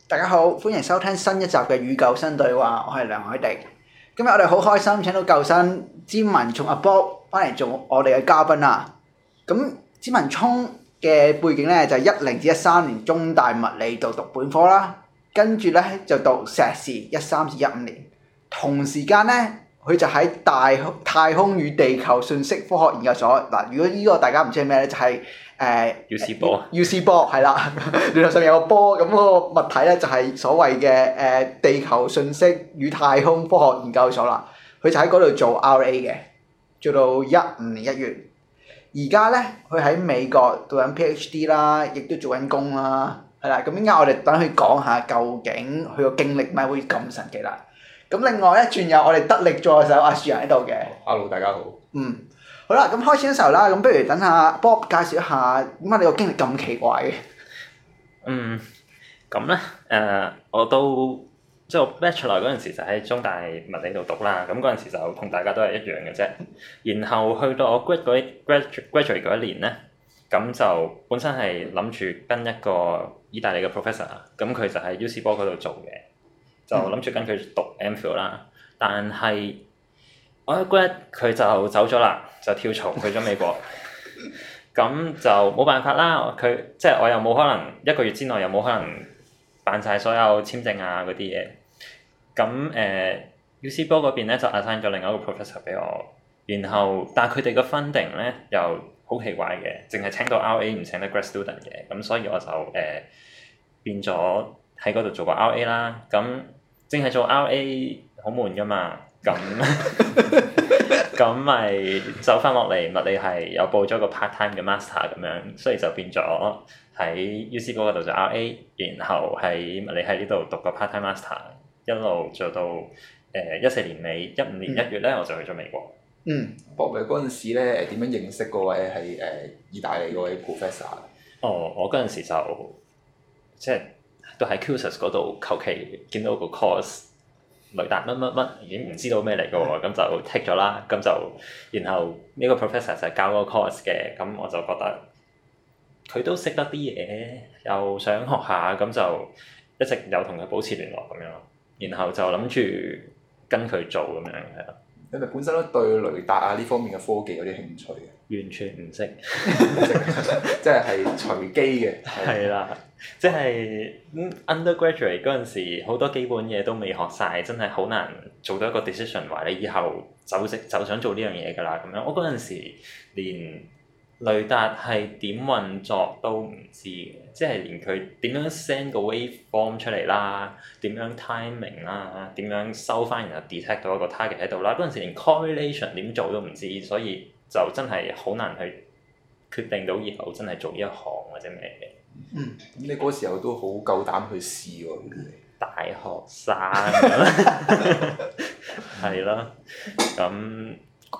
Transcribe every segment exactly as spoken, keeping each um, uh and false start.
大家好，歡迎收聽新一集嘅與救生對話，我係梁凱迪。今日我哋好開心請到救生詹文聰阿 Bob 翻嚟做我哋嘅嘉賓啦。咁詹文聰嘅背景咧就係一零至一三年中大物理度讀本科啦，跟住咧就讀碩士一三至一五年，同時間咧。佢就喺大太空與地球信息科學研究所嗱，如果呢個大家唔知係咩咧，就係、是、誒、呃、 U C 波 U C 波係啦，聯絡上面有個波，咁嗰個物體咧就係所謂嘅誒、呃、地球信息與太空科學研究所啦。佢就喺嗰度做 R A 嘅，做到一五年一月。而家咧佢喺美國讀緊 P H D 啦，亦都做緊工啦，係啦。咁依家我哋等佢講下究竟佢個經歷咪會咁神奇啦。咁另外咧，仲有我哋得力助手阿樹仁喺度嘅。 Hello， 大家好。 嗯，好啦，咁開始嘅時候啦，咁不如等下 Bob 介紹一下點解你個經歷咁奇怪嘅。嗯， 咁咧誒，我都即係我 Bachelor 嗰陣時就喺中大物理度讀啦，咁嗰陣時就同大家都係一樣嘅啫。然後去到我 grad 嗰 graduate graduate 嗰一年咧，咁就本身係諗住跟一個意大利嘅 professor，咁佢就喺 U C 波嗰度做嘅。就諗住跟佢讀 MPhil 啦，但係我一 grad 佢就走咗啦，就跳槽去咗美國。咁就冇辦法啦，佢即係我又冇可能一個月之內又冇可能辦晒所有簽證啊嗰啲嘢。咁誒、呃、U C 波嗰邊咧就 assign 咗另一個 professor 俾我，然後但係佢哋嘅 funding 咧又好奇怪嘅，淨係請到 R A 唔請得 grad student 嘅，咁所以我就誒、呃、變咗喺嗰度做個 R A 啦，咁。淨係做 R A 好悶噶嘛，咁咁咪走翻落嚟物理系又報咗個 part time 嘅 master 咁樣，所以就變咗喺 U C 嗰度做 R A， 然後喺物理系呢度讀個 part time master， 一路做到誒一四年尾一五年一月咧，我就去咗美國。 嗯，博偉嗰陣時咧誒點樣認識嗰位係誒、呃、意大利嗰位 professor？ 哦，我嗰陣時就即係。都喺 Qsus 嗰度求其見到個 course 雷達乜乜乜已經唔知道咩嚟嘅喎，咁就 take 咗啦，咁就然後呢個 professor 就係教嗰個 course 嘅，咁我就覺得佢都識得啲嘢，又想學下，咁就一直有同佢保持聯絡咁樣，然後就諗住跟佢做咁樣係啦。 你咪本身都對雷達啊呢方面嘅科技有啲興趣嘅？ 完全唔識， 即係係隨機嘅。 係啦，即係 undergraduate 嗰陣時，好多基本嘢都未學晒，真係好難做到一個 decision 話你以後就識就想做呢樣嘢㗎啦咁樣。我嗰陣時連雷達係點運作都唔知嘅，即係連佢點樣 send 個 waveform 出嚟啦，點樣 timing 啦，點樣收翻然後 detect 到一個 target 喺度啦。嗰陣時連 correlation 點做都唔知，所以就真係好難去決定到以後真係做呢一行或者咩嘅。 嗯，咁你嗰時候都好夠膽去試喎。 大學生咁，係咯，咁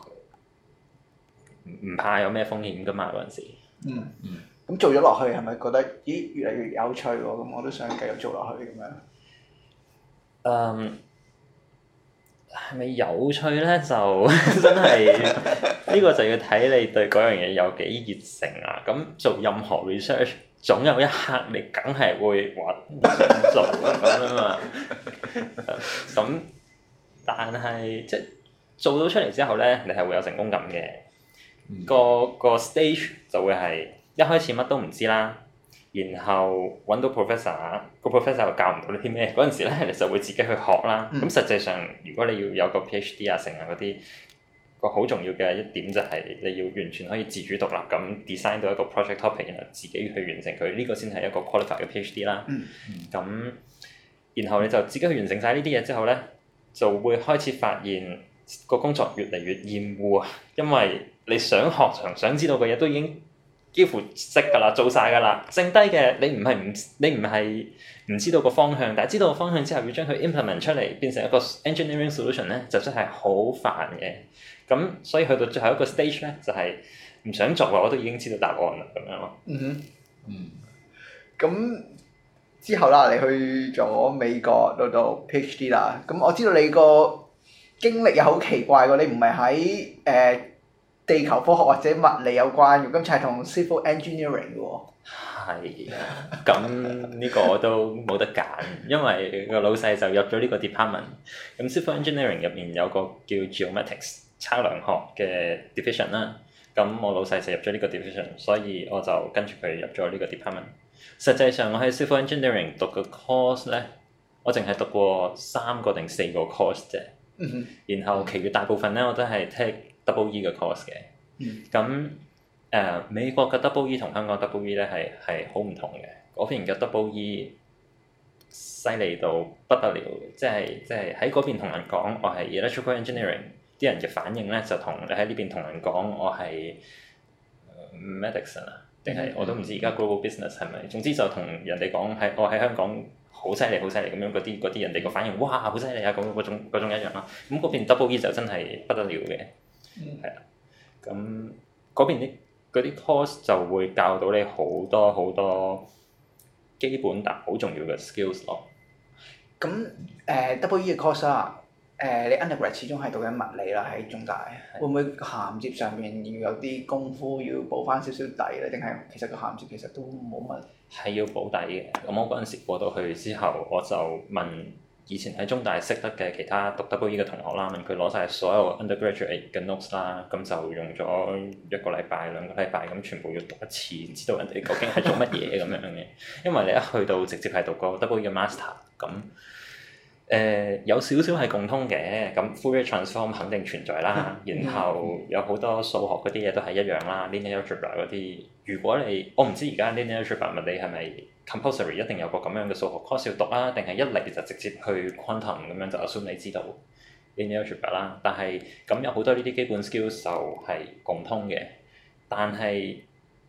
唔怕有咩風險㗎嘛嗰陣時。 嗯嗯。咁做咗落去係咪覺得咦越嚟越有趣喎？咁我都想繼續做落去咁樣。 嗯。係咪有趣咧？就真係呢個就要睇你對嗰樣嘢有幾熱誠啊！咁做任何 research，總有一刻你梗係會話唔想做咁啊嘛。咁但係即係做到出嚟之後咧，你係會有成功感嘅。嗯、個個 stage 就會係一開始乜都唔知啦。然後揾到 professor，個 professor 又教唔到你啲咩，嗰陣時咧你就會自己去學啦。咁、嗯、實際上，如果你要有個 PhD 啊，成啊嗰啲，個好重要嘅一點就係你要完全可以自主獨立咁 design 到一個 project topic，然後自己去完成佢，呢、這個先係一個 qualified 嘅 PhD 啦。咁、嗯，然後你就自己去完成晒呢啲嘢之後咧，就會開始發現個工作越嚟越厭惡啊，因為你想學想想知道嘅嘢都已經幾乎識㗎啦，做晒㗎啦，剩低嘅你唔係唔你唔係唔知道個方向，但係知道個方向之後要將佢 implement 出嚟變成一個 engineering solution 咧，就真係好煩嘅。咁所以去到最後一個 stage 咧，就係、是、唔想做嘅我都已經知道答案啦，咁樣咯。 嗯哼，嗯。咁之後啦，你去咗美國度讀 PhD 啦。咁我知道你個經歷又好奇怪喎，你唔係喺誒地球科學或者物理有關嘅，今次係同 civil engineering 嘅喎。 係，咁呢個都冇得揀，因為個老細就入咗呢個 department。咁 civil engineering 入面有個叫 geomatics 測量學嘅 division 啦。咁我老細就入咗呢個 division，所以我就跟住佢入咗呢個 department。實際上我喺 civil engineering 讀嘅 course 咧，我淨係讀過三個定四個 course 啫。 嗯然後其餘大部分咧我都係 take double E 嘅 course 嘅。咁、嗯誒、uh, 美國嘅 double E 同香港 double E 咧係係好唔同嘅，嗰邊嘅 double E 犀利到不得了，即係即係喺嗰邊同人講我係 electrical engineering，啲人嘅反應咧就同你喺呢邊同人講我係 medicine 啊，定係我都唔知而家 global business 係咪？總之就同人哋講係我喺香港好犀利好犀利咁樣，嗰啲嗰啲人哋個反應哇好犀利啊，咁嗰種嗰種一樣啦。咁嗰邊 double E 就真係不得了嘅，係啊，咁嗰邊啲。嗰啲 course 就會教到你好多好多基本但好重要嘅 skills 咯。 咁誒 double E 嘅 course 啦，誒你 undergrad 始終係讀緊物理啦，喺中大，會唔會銜接上面要有啲功夫要補翻少少底咧？定係其實個銜接其實都冇乜？係要補底嘅。咁我嗰陣時過到去之後，我就問以前喺中大識得嘅其他讀 double E 嘅同學啦，問佢攞晒所有 undergraduate 嘅 notes 啦，咁就用咗一個禮拜兩個禮拜咁全部要讀一次，知道人哋究竟係做乜嘢咁樣嘅。因為你一去到直接係讀個 double E 嘅 master，咁誒、呃、有少少係共通嘅，咁 Fourier transform 肯定存在啦，然後有好多數學嗰啲嘢都係一樣啦，linear algebra 嗰啲。如果你我唔知而家 linear algebra 物理係咪 compulsory 一定有個咁樣嘅數學 course 要讀啊？定係一嚟就直接去 quantum 咁樣就 assume 你知道 linear algebra 啦。但係咁有好多呢啲基本 skills 就係共通嘅。但係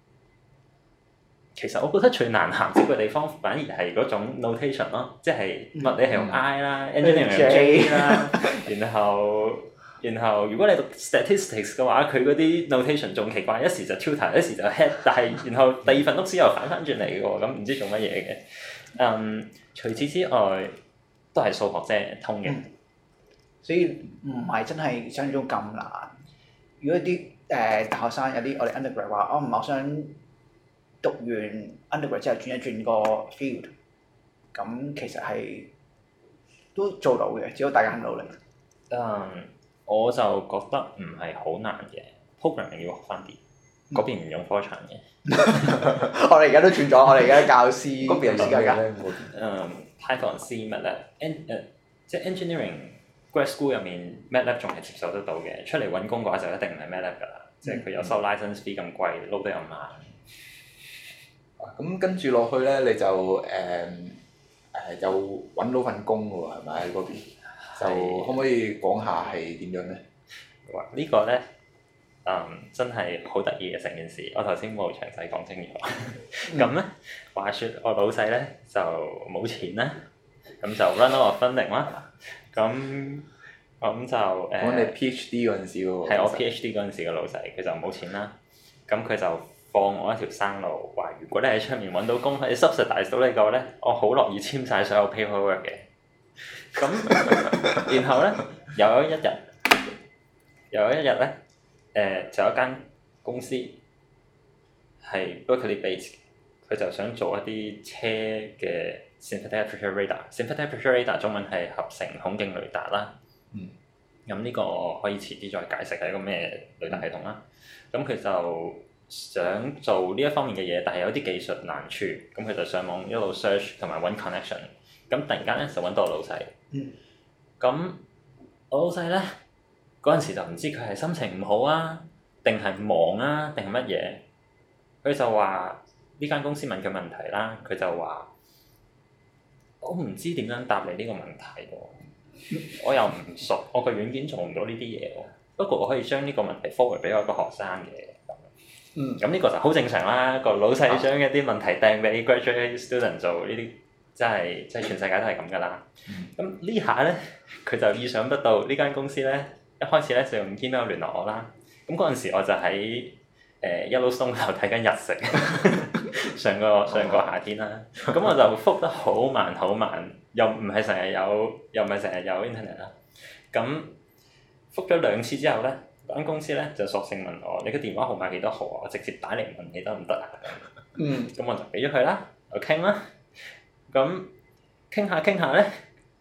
其實我覺得最難銜接嘅地方反而係嗰種 notation 咯，即係物理係用 I 啦 ，engineering 用 J 啦，然後。然後如果你讀 statistics 嘅話，佢嗰啲 notation 仲奇怪，一時就 tilde， 一時就 head， 但係然後第二份屋先又反翻轉嚟嘅喎，咁唔知做乜嘢嘅。嗯，除此之外都係數學啫，通嘅、嗯。所以唔係真係想像中咁難。如果啲誒、呃、大學生有啲我哋 undergrad 話，我唔係我想讀完 undergrad 之後轉一轉個 field，咁其實係都做到嘅，只要大家肯努力。嗯。我就覺得唔係好難嘅 programming 要學翻啲，嗰邊唔用科場嘅。我哋而家都轉咗，我哋而家教師嗰邊有時間㗎。嗯 ，Python C MATLAB en 誒即係 engineering grad school 入面 MATLAB 仲係接受得到嘅，出嚟揾工嘅話就一定唔係 MATLAB 㗎啦，即係佢有收 license fee 咁貴，撈得又慢。咁跟住落去咧，你就誒誒、呃、又揾到份工喎，係咪喺嗰邊？就可唔可以講下係點樣咧？哇！呢個咧，嗯，真係好得意嘅成件事。我頭先冇詳細講清楚。咁咧，話説我老細咧就冇錢啦，咁就 run out of funding啦。咁咁就誒。講你 PhD 嗰陣時喎。係我 PhD 嗰陣時嘅老細，佢就冇錢啦。咁佢就放我一條生路，話如果你喺出面揾到工，你 subsidize 到你個咧，我好樂意簽晒所有 paperwork 嘅。咁，然後咧，有一日，有一日咧，誒、呃、就有一間公司係 Berkeley base，佢就想做一啲車嘅 synthetic aperture radar。synthetic aperture radar 中文係合成孔徑雷達啦。嗯。咁呢個可以遲啲再解釋係一個咩雷達系統啦。咁佢就想做呢一方面嘅嘢，但係有啲技術難處，咁佢就上網一路 search 同埋揾 connection。咁突然間咧就揾到我老細，咁、嗯、我老細咧嗰陣時就唔知佢係心情唔好啊，定係忙啊，定係乜嘢？佢就話呢間公司問佢問題啦，佢就話我唔知點樣答你呢個問題喎，我又唔熟，我個軟件做唔到呢啲嘢喎，不過我可以將呢個問題 forward 俾我一個學生嘅。嗯，咁呢個就好正常啦，個老細將一啲問題掟俾 graduate student 做呢啲。真係，即係全世界都係咁噶啦。咁、嗯、呢下咧，佢就意想不到呢間公司咧，一開始咧就用 email 聯絡我啦。咁嗰陣時我就喺誒 Yellowstone 度睇緊日食，上個上個夏天啦。咁我就覆得好慢好慢，又唔係成日有，又唔係成日有 internet 啦。咁覆咗兩次之後咧，嗰間公司咧就索性問我：你個電話號碼幾多號啊？我直接打嚟問你得唔得啊？ 嗯。 咁我就俾咗佢啦，就傾啦。咁傾下傾下咧，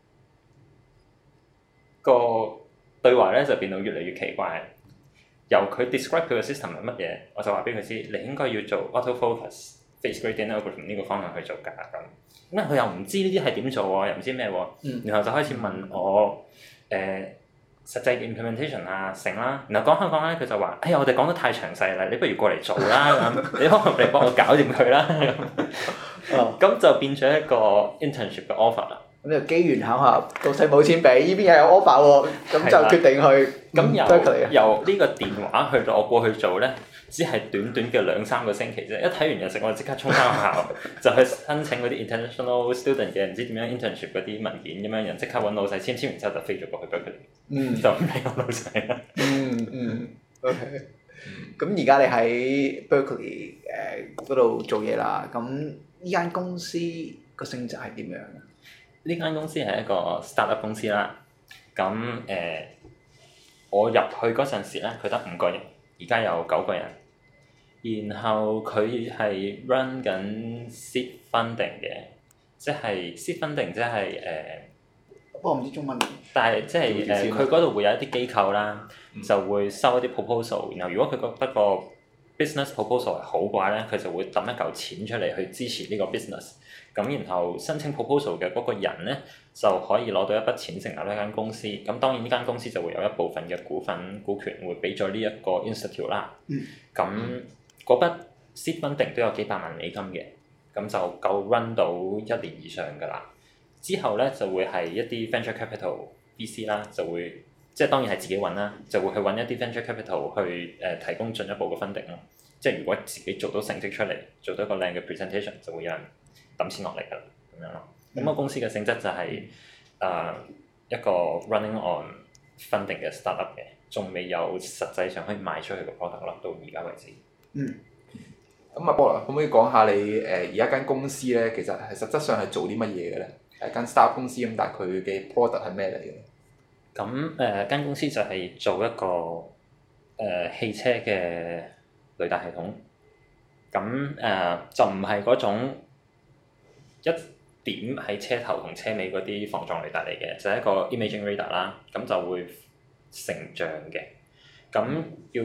個對話咧就變到越嚟越奇怪。由佢 describe 佢個 system 係乜嘢，我就話俾佢知，你應該要做 autofocus face gradient algorithm 呢個方向去做㗎咁。咁佢又唔知呢啲係點做喎，又唔知咩喎， 嗯、 然後就開始問我誒、呃、實際嘅 implementation 啊成啦，然後講下講咧佢就話：哎呀我哋講得太詳細啦，你不如過嚟做啦咁，你可唔可以幫我搞掂佢啦咁，咁就變咗一個 internship 嘅 offer 啦。 咁就機緣巧合，老細冇錢俾，呢邊又有 offer 喎，咁就決定去咁由 Berkeley 由呢個電話去到我過去做咧，只係短短嘅兩三個星期啫。一睇完日食，我就即刻衝翻學校，就去申請嗰啲 international student 嘅唔知點樣 internship 嗰啲文件咁樣，人即刻揾老細簽簽完之後就飛咗過去 Berkeley， 嗯， 就唔理我老細啦。 嗯嗯，OK。咁而家你喺 Berkeley 誒嗰度做嘢啦，咁呢間公司個性質係點樣？ 呢間公司係一個 startup 公司啦。咁誒、呃，我入去嗰陣時咧，佢得五個人，而家有九個人。然後佢係 run 緊 seed funding 嘅，即係 seed funding 即係誒。 不過唔知中文。 但係即係誒，佢嗰度會有一啲機構啦，嗯、就會收一啲 proposal，然後如果佢覺得個 business proposal 係好嘅話咧，佢就會抌一嚿錢出嚟去支持呢個 business。咁然後申請 proposal 嘅嗰個人咧，就可以攞到一筆錢成立呢間公司。咁當然呢間公司就會有一部分嘅股份股權會俾咗呢一個 institute 啦。咁嗰、嗯、筆 seed funding 都有幾百萬美金嘅，咁就夠 run 到一年以上㗎啦。之後咧就會係一啲 venture capital V C 啦，就會即係當然係自己揾啦，就會去揾一啲 venture capital 去誒、呃、提供進一步嘅 funding 咯。即係如果自己做到成績出嚟，做到一個靚嘅 presentation，就會有人抌錢落嚟㗎啦，咁樣咯。咁、嗯、個公司嘅性質就係、是、誒、呃、一個 running on funding 嘅 startup 嘅，仲未有實際上可以賣出去嘅 product 咯，到而家為止。 嗯。 咁阿波可唔可以講下你誒而家間公司咧，其實係實質上係做啲乜嘢嘅咧？係間 startup 公司咁，但係佢嘅 product 係咩嚟嘅？ 咁誒間公司就係做一個誒、呃、汽車嘅雷達系統。咁誒、呃、就唔係嗰種一點喺車頭同車尾嗰啲防撞雷達嚟嘅，就係、是、一個 imaging radar 啦。咁就會成像嘅。咁要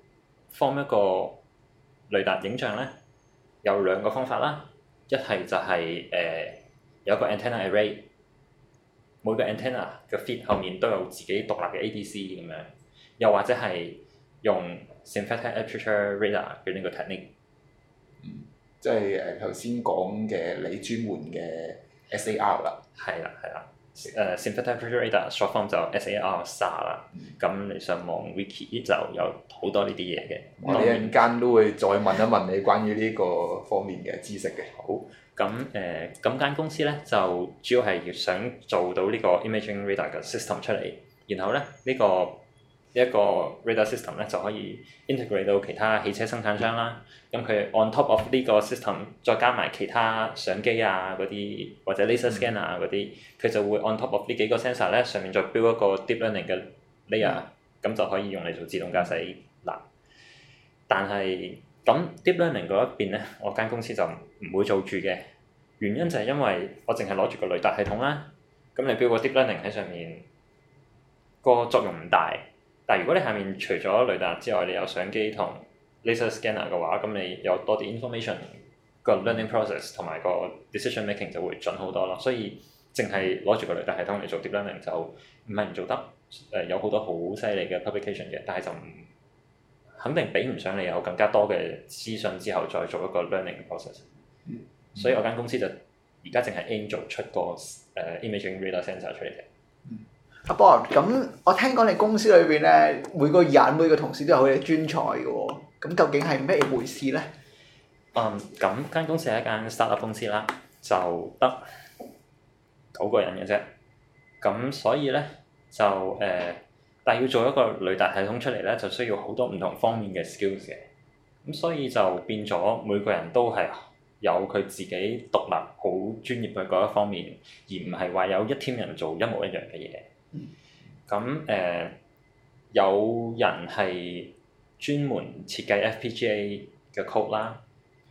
form 一個雷達影像咧，有兩個方法啦。一係就係、是、誒。呃有一個 antenna array，每個 antenna 嘅 feed 後面都有自己獨立嘅 A D C 咁樣，又或者係用 synthetic aperture radar 嘅呢個 technique。 嗯，即係誒頭先講嘅你專門嘅 S A R 啦。係啦係啦，誒、uh, synthetic aperture radar short form 就 S A R S A R 啦。咁、嗯、你上網 wiki 就有好多呢啲嘢嘅。 我哋一陣間都會再問一問你關於呢個方面嘅知識嘅。 好。咁誒咁間公司咧就主要係要想做到呢個 imaging radar 嘅 system 出嚟，然後咧呢、呢個一、呢個 radar system 咧就可以 integrate 到其他汽車生產商啦。咁佢 on top of 呢個 system 再加埋其他相機啊嗰啲或者 laser scanner 啊嗰啲，佢就會 on top of 呢幾個 sensor 咧上面再 build 一個 deep learning 嘅 layer，咁、嗯、就可以用嚟做自動駕駛啦。但係咁 deep learning 嗰一邊咧，我間公司就唔會做住嘅。原因就係因為我淨係攞住個雷達系統啦，咁你標個 deep learning 喺上面，個作用唔大。但係如果你下面除咗雷達之外，你有相機同 laser scanner 嘅話，咁你有多啲 information，個 learning process 同埋個 decision making 就會準好多咯。所以淨係攞住個雷達系統嚟做 deep learning 就唔係唔做得，誒有好多好犀利嘅 publication 嘅，但係就唔肯定比唔上你有更加多嘅資訊之後再做一個 learning process。嗯、所以我間公司就而家淨係 aim 做出個誒、uh, imaging radar sensor 出嚟嘅。 阿 Bob，咁我聽講你公司裏邊咧，每個人每個同事都有佢嘅專才嘅喎，咁究竟係咩回事咧？ 嗯，咁間公司係一間 startup 公司啦，就得九個人嘅啫。咁所以咧就誒、呃，但係要做一個雷達系統出嚟咧，就需要好多唔同方面嘅 skills 嘅。咁所以就變咗每個人都係有佢自己獨立好專業嘅嗰一方面，而唔係話有一 team 人做一模一樣嘅嘢。咁誒、嗯呃，有人係專門設計 F P G A 嘅 code 啦，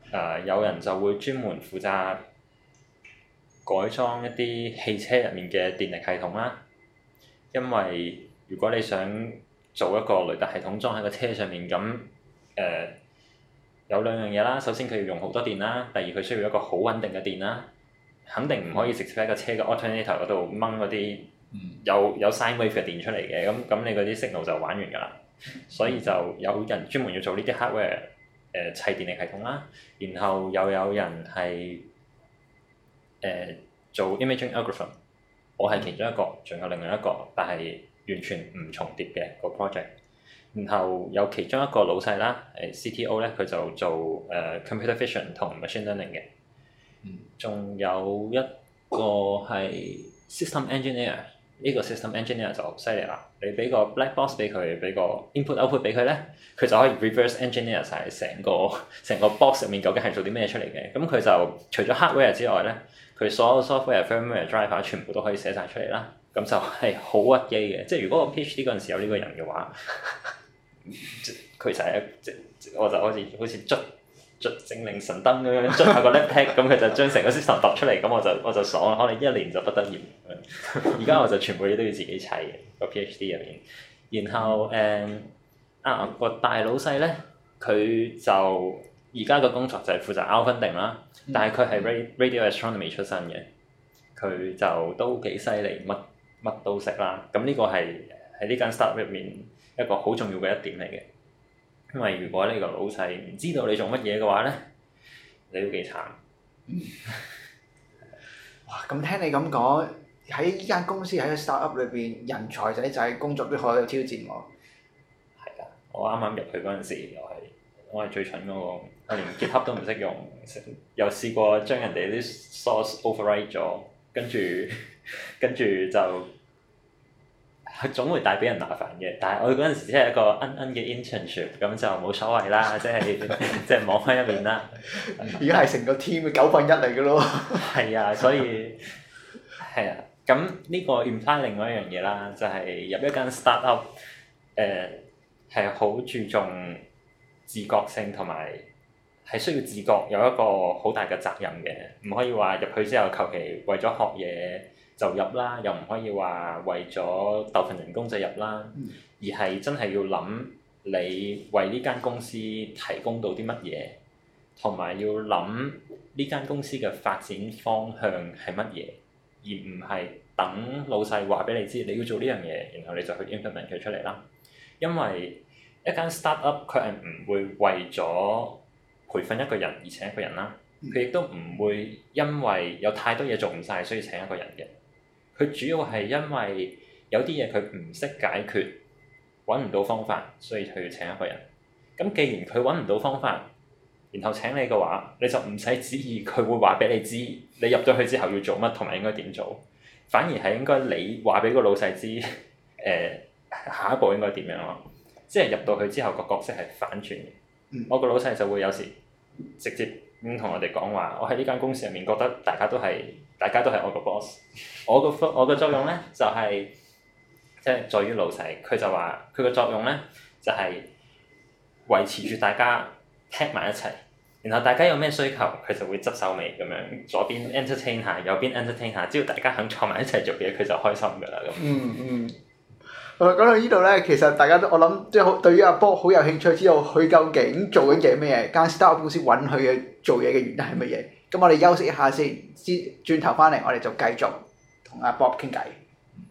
呃、有人就會專門負責改裝一啲汽車入面嘅電力系統啦。因為如果你想做一個雷達系統裝喺個車上面，咁誒、呃、有兩樣嘢啦。首先佢要用好多電啦，第二佢需要一個好穩定嘅電啦。肯定唔可以直接喺個車嘅 alternator 嗰度掹嗰啲有有 sine wave 嘅電出嚟嘅，咁咁你嗰啲 signal 就玩完㗎啦。所以就有人專門要做呢啲 hardware 誒、呃、砌電力系統啦，然後又有人係誒、呃、做 imaging algorithm， 我係其中一個，仲有另外一個，但係完全唔重疊嘅個 project。然後有其中一個老細啦，誒 C T O 咧，佢就做誒、呃、computer vision 同 machine learning 嘅。仲有一個係 system engineer， 呢個 system engineer 就犀利啦！你俾個 black box 俾佢，俾個 input output 俾佢咧，佢就可以 reverse engineer 晒成個成個 box 入面究竟係做啲咩出嚟嘅。咁佢就除咗 hardware 之外咧，佢所有 software、firmware、driver 全部都可以寫晒出嚟啦。咁就係好屈機嘅。即係如果我 PhD 嗰陣時有呢個人嘅話，佢就係一即我就好似好似捽。捽精靈神燈咁樣捽下個 laptop， 咁佢就將成個 system 讀出嚟，咁我就我就爽啦，可能一年就畢得業。而家我就全部嘢都要自己砌嘅個 PhD 入面。然後誒、嗯、啊個大老細咧，佢就而家個工作就係負責 out funding 啦，但係佢係 radio astronomy 出身嘅，佢就都幾犀利，乜乜都識啦。咁呢個係喺呢間 startup 入面一個好重要嘅一點嚟嘅。因為如果呢個老細唔知道你做乜嘢嘅話咧，你都幾慘。 哇！咁聽你咁講，喺依間公司喺個 startup 裏邊，人才仔仔工作都好有挑戰喎。 係啊，我啱啱入去嗰陣時，又係我係最蠢嗰個，我連 GitHub 都唔識用，又試過將人哋啲 source overwrite 咗，跟住跟住就。佢總會帶俾人麻煩嘅，但係我嗰陣時即係一個奀奀嘅 internship，咁就冇所謂啦，即係即係網開一面啦。 而家係成個 team 嘅九分一嚟嘅咯。 係啊，所以係啊，咁呢個 imply 另外一樣嘢啦，就係、是、入一間 startup， 誒係好注重自覺性同埋係需要自覺，有一個好大嘅責任嘅，唔可以話入去之後求其為咗學嘢就入啦，又唔可以話為咗鬥份人工就入啦， 嗯、 而係真係要諗你為呢間公司提供到啲乜嘢，同埋要諗呢間公司嘅發展方向係乜嘢，而唔係等老細話俾你知你要做呢樣嘢，然後你就去 implement 佢出嚟啦。因為一間 startup 佢係唔會為咗培訓一個人而請一個人啦，佢亦都唔會因為有太多嘢做唔晒所以請一個人嘅。佢主要係因為有啲嘢佢唔識解決，揾唔到方法，所以佢要請一個人。咁既然佢揾唔到方法，然後請你嘅話，你就唔使指意佢會話俾你知，你入咗去之後要做乜同埋應該點做，反而係應該你話俾個老細知，誒、呃、下一步應該點樣咯。即係入到去之後個角色係反轉嘅。嗯、我個老細就會有時直接咁同我哋講話，我喺呢間公司入面覺得大家都係。大家都係我個 boss， 我個我個作用咧就係即係在於老細，佢就話佢個作用咧就係、是、維持住大家踢埋一齊，然後大家有咩需求佢就會執手尾咁樣，左邊 entertain 下，右邊 entertain 下，只要大家肯坐埋一齊做嘢，佢就開心㗎啦咁。 嗯嗯。講到呢度咧，其實大家都我諗即係好對於阿 Bob 好有興趣，知道佢究竟做緊嘢咩嘢，間 startup 公司揾佢嘅做嘢嘅原因係乜嘢。咁我哋休息一下先，先轉頭翻嚟，我哋就繼續同阿 Bob 傾偈。